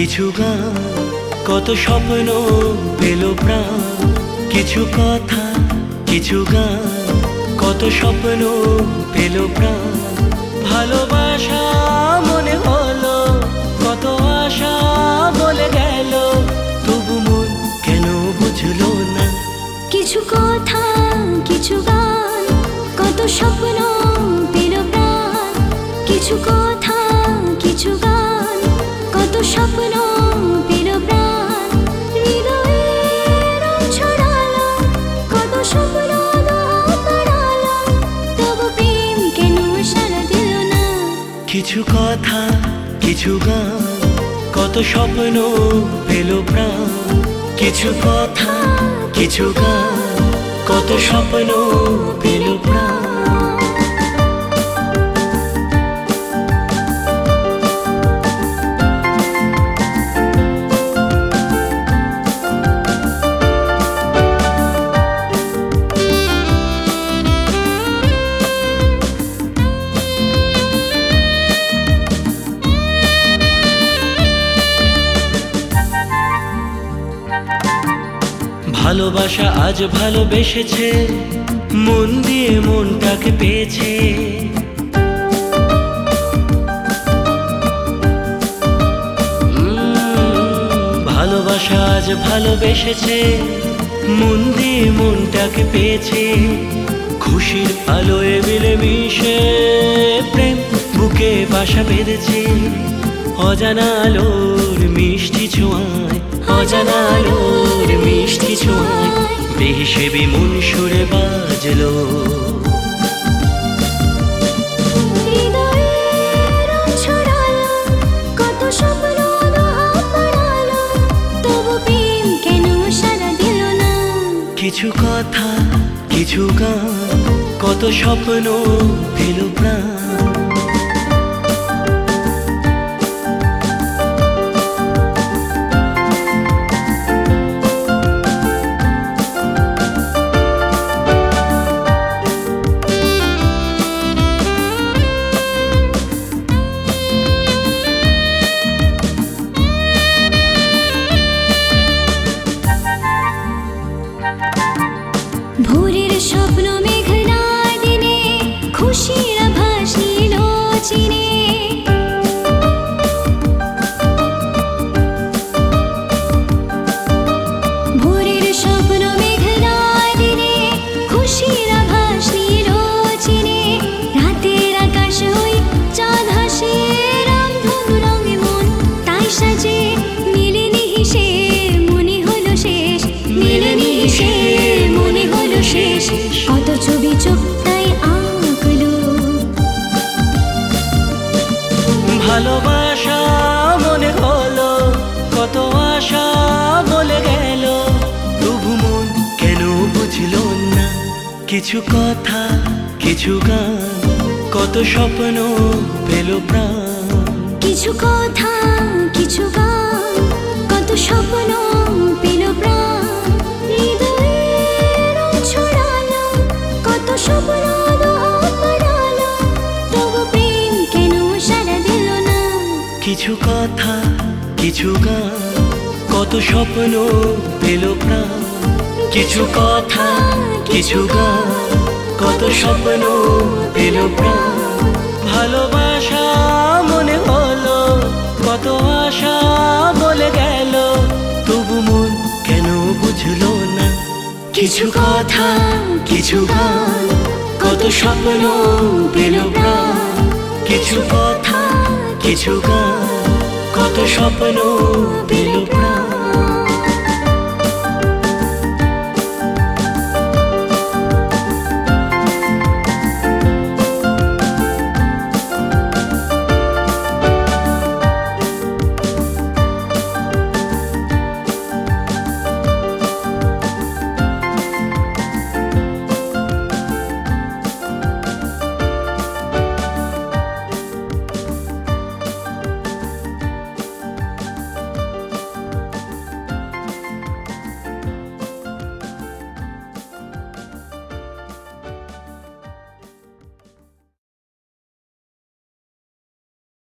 কিছু গান, কত স্বপ্ন পেল প্রাণ। কিছু কথা, কিছু গান, কত স্বপ্ন পেল প্রাণ। ভালোবাসা মনে হলো, কত আশা বলে গেল, তবু মন কেন বুঝলো না। কিছু কথা, কিছু গান, কত স্বপ্ন পেল প্রাণ। কিছু কথা, কিছু গান, কত স্বপ্ন পেল প্রাণ। হৃদয়ের রং ছড়ালো, কত স্বপ্ন হারালো, তবু প্রেম কেন সাড়া দিল না। কিছু কথা, কিছু গান, কত স্বপ্ন পেল প্রাণ। কিছু কথা, কিছু গান, কত স্বপ্ন পেল প্রাণ। ভালোবাসা আজ ভালোবেসেছে, মন দিয়ে মনটাকে পেয়েছে। ভালোবাসা আজ ভালোবেসেছে, মন দিয়ে মনটাকে পেয়েছে। খুশির আলোয় মিলে মিশে প্রেম বুকে বাসা বেঁধেছে। অজানা আলোর মিষ্টি ছোঁয়ায়, অজানা আলোর মিষ্টি ছোঁয়ায় বেহিসেবি মন সুরে বাজলো। হৃদয়ের রং ছড়ালো, কত স্বপ্ন হারালো, তবু প্রেম কেন সাড়া দিল না। কিছু কথা, কিছু গান, কত স্বপ্ন পেল প্রাণ। ভোরের স্বপ্ন মেঘনার দিনে, খুশির আভাস নীল চিনে। ভোরের স্বপ্ন মেঘনার দিনে, খুশির আভাস নীল চিনে। রাতের আকাশ ওই চাঁদ হাসে, রামধনু রঙে মন তাই সাজে। মিলেনি হেসে মনে হলো শেষ, মিলেনি হেসে মনে হলো শেষ। কত ছবি চোখ তাই আঁকলো। ভালোবাসা মনে হলো, কত আশা বলে গেল, তবু মন কেন বুঝলো না। কিছু কথা, কিছু গান, কত স্বপ্ন পেল প্রাণ। কিছু কথা, কিছু গান, কত স্বপ্ন পেল প্রাণ। হৃদয়ের রং ছড়ালো, কত স্বপ্ন হারালো, তবু প্রেম কেন সাড়া দিল না। কিছু কথা, কিছু গান, কত স্বপ্ন পেল প্রাণ। কিছু কথা, কিছু গান, কত স্বপ্ন পেল প্রাণ। ভালোবাসা মনে হলো, কত আশা বলে গেল, তবু মন কেন বুঝলো না। কিছু কথা, কিছু গান, কত স্বপ্ন পেল প্রাণ। কিছু কথা, কিছু গান, কত স্বপ্ন